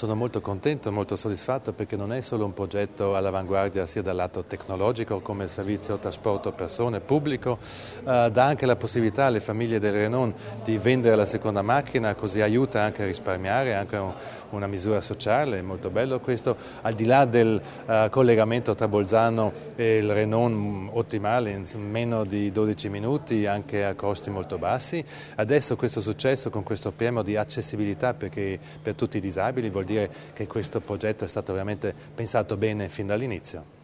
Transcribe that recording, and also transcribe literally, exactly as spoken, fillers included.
sono molto contento, molto soddisfatto perché non è solo un progetto all'avanguardia sia dal lato tecnologico come il servizio trasporto persone pubblico, eh, dà anche la possibilità alle famiglie del Renault di vendere la seconda macchina, così aiuta anche a risparmiare, anche un, una misura sociale, è molto bello questo, al di là del uh, collegamento tra Bolzano e il Renault ottimale, in meno di dodici minuti, anche a costi molto bassi. Adesso questo successo con questo premio di accessibilità perché per tutti i disabili vuol dire che questo progetto è stato veramente pensato bene fin dall'inizio.